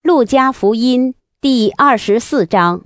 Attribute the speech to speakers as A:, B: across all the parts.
A: 路加福音第24章。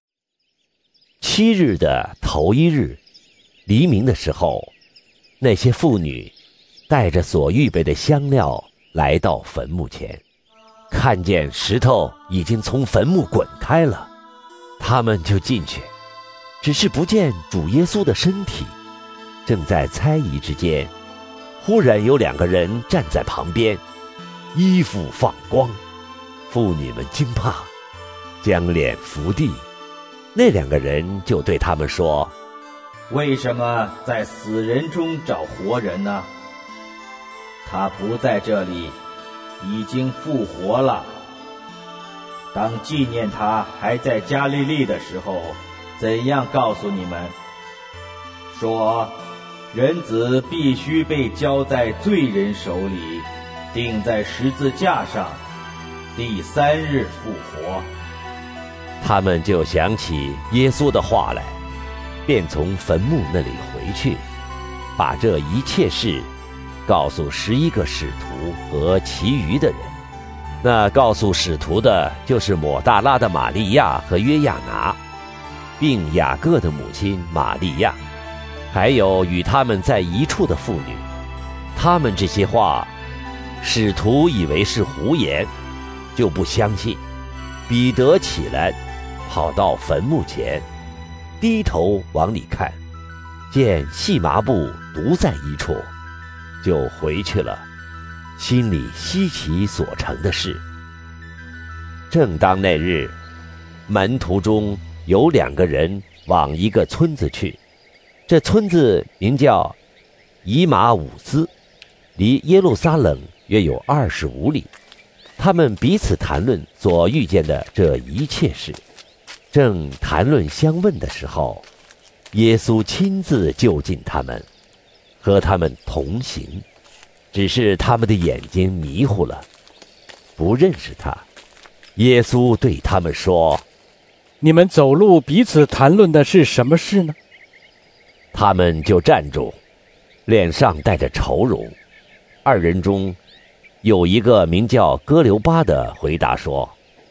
B: 7日的头1日，黎明的时候，那些妇女带着所预备的香料来到坟墓前，看见石头已经从坟墓滚开了，他们就进去，只是不见主耶稣的身体。正在猜疑之间，忽然有2个人站在旁边，衣服放光，妇女们惊怕，将脸伏地。那2个人就对他们说：
C: 为什么在死人中找活人呢？他不在这里，已经复活了。当纪念他还在加利利的时候，怎样告诉你们，说人子必须被交在罪人手里，钉在十字架上，第3日复活。
B: 他们就想起耶稣的话来，便从坟墓那里回去，把这一切事告诉11个使徒和其余的人。那告诉使徒的就是抹大拉的玛利亚和约亚拿，并雅各的母亲玛利亚，还有与他们在一处的妇女。他们这些话使徒以为是胡言，就不相信。彼得起来跑到坟墓前，低头往里看，见细麻布独在一处，就回去了，心里稀奇所成的事。正当那日，门徒中有2个人往一个村子去，这村子名叫以马忤斯，离耶路撒冷约有25里。他们彼此谈论所遇见的这一切事。正谈论相问的时候，耶稣亲自就近他们，和他们同行，只是他们的眼睛迷糊了，不认识他。耶稣对他们说：
D: 你们走路彼此谈论的是什么事呢？
B: 他们就站住，脸上带着愁容。2人中有一个名叫哥留巴的回答说：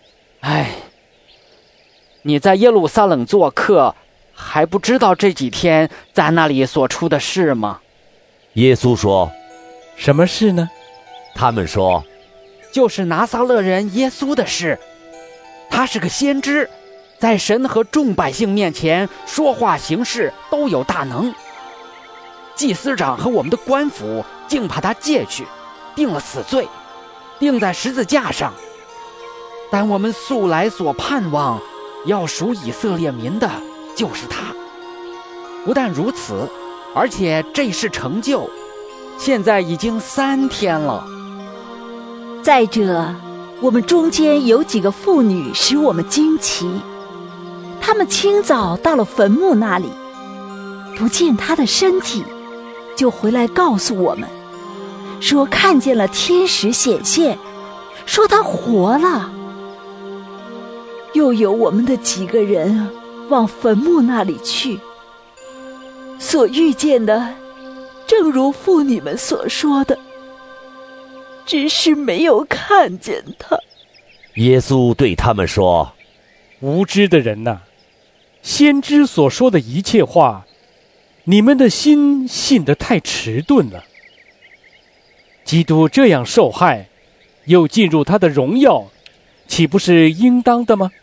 E: 你在耶路撒冷做客，还不知道这几天在那里所出的事吗？
B: 耶稣说：
D: 什么事呢？
B: 他们说：
E: 就是拿撒勒人耶稣的事。他是个先知，在神和众百姓面前说话行事都有大能。祭司长和我们的官府竟把他借去，定了死罪，钉在十字架上。但我们素来所盼望要属以色列民的就是他。不但如此，而且这事成就，现在已经3天了。
F: 再者，我们中间有几个妇女使我们惊奇，她们清早到了坟墓那里，不见他的身体，就回来告诉我们，说看见了天使显现，说他活了。又有我们的几个人往坟墓那里去，所遇见的正如妇女们所说的，只是没有看见他。
B: 耶稣对他们说：
D: 无知的人哪，先知所说的一切话，你们的心信得太迟钝了。基督这样受害，又进入他的荣耀，岂不是应当的吗？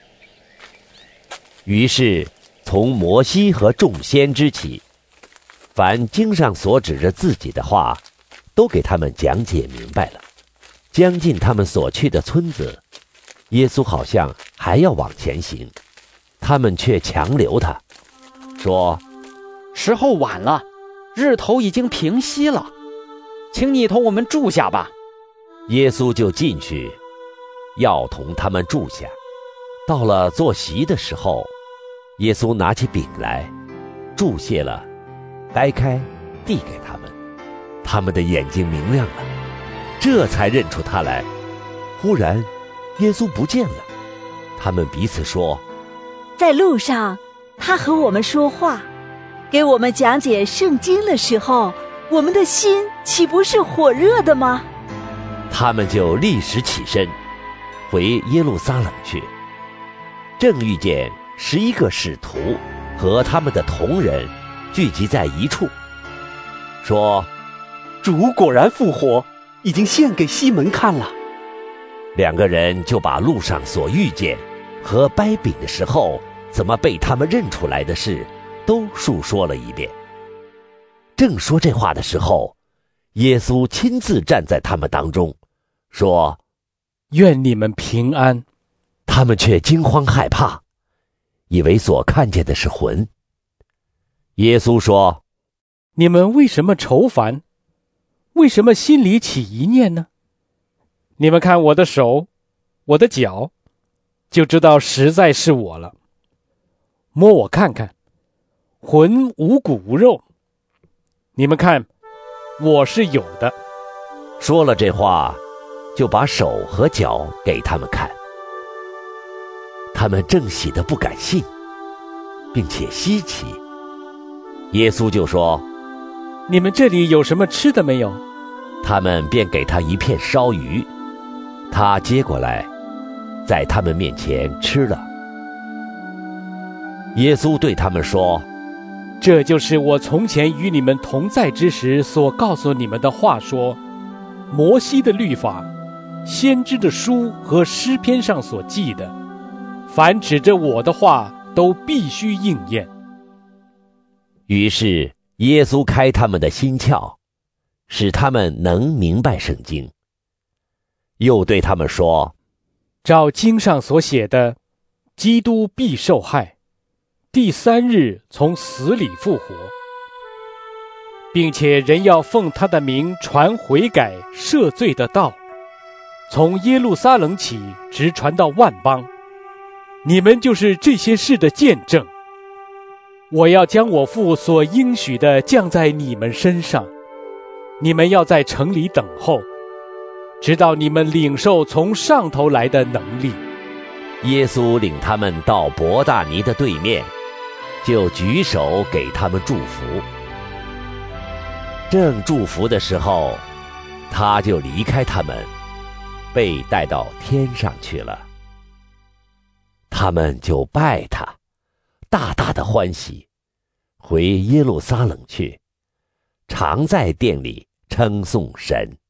B: 于是从摩西和众先知起，凡经上所指着自己的话，都给他们讲解明白了。将近他们所去的村子，耶稣好像还要往前行，他们却强留他，说：
E: 时候晚了，日头已经平息了，请你同我们住下吧。
B: 耶稣就进去，要同他们住下。到了坐席的时候，耶稣拿起饼来，祝谢了，掰开，递给他们。他们的眼睛明亮了，这才认出他来。忽然耶稣不见了，他们彼此说：
F: 在路上他和我们说话，给我们讲解圣经的时候，我们的心岂不是火热的吗？
B: 他们就立时起身， 回耶路撒冷去，正遇见11个使徒和他们的同人聚集在一处，说：
G: 主果然复活，已经献给西门看了。
B: 2个人就把路上所遇见和掰饼的时候怎么被他们认出来的事都述说了一遍。正说这话的时候，耶稣亲自站在他们当中，说：
D: 愿你们平安。
B: 他们却惊慌害怕，以为所看见的是魂。耶稣说：
D: 你们为什么愁烦？为什么心里起疑念呢？你们看我的手，我的脚，就知道实在是我了。摸我看看，魂无骨无肉。你们看，我是有的。
B: 说了这话，就把手和脚给他们看。他们正喜得不敢信，并且稀奇。耶稣就说：
D: 你们这里有什么吃的没有？
B: 他们便给他一片烧鱼，他接过来，在他们面前吃了。耶稣对他们说：
D: 这就是我从前与你们同在之时所告诉你们的话，说摩西的律法、先知的书和诗篇上所记的，凡指着我的话都必须应验。
B: 于是耶稣开他们的心窍，使他们能明白圣经。又对他们说：
D: 照经上所写的，基督必受害，第3日从死里复活，并且人要奉他的名传悔改赦罪的道，从耶路撒冷起，直传到万邦。你们就是这些事的见证。我要将我父所应许的降在你们身上，你们要在城里等候，直到你们领受从上头来的能力。
B: 耶稣领他们到伯大尼的对面，就举手给他们祝福。正祝福的时候，他就离开他们，被带到天上去了。他们就拜他，大大的欢喜，回耶路撒冷去，常在殿里称颂神。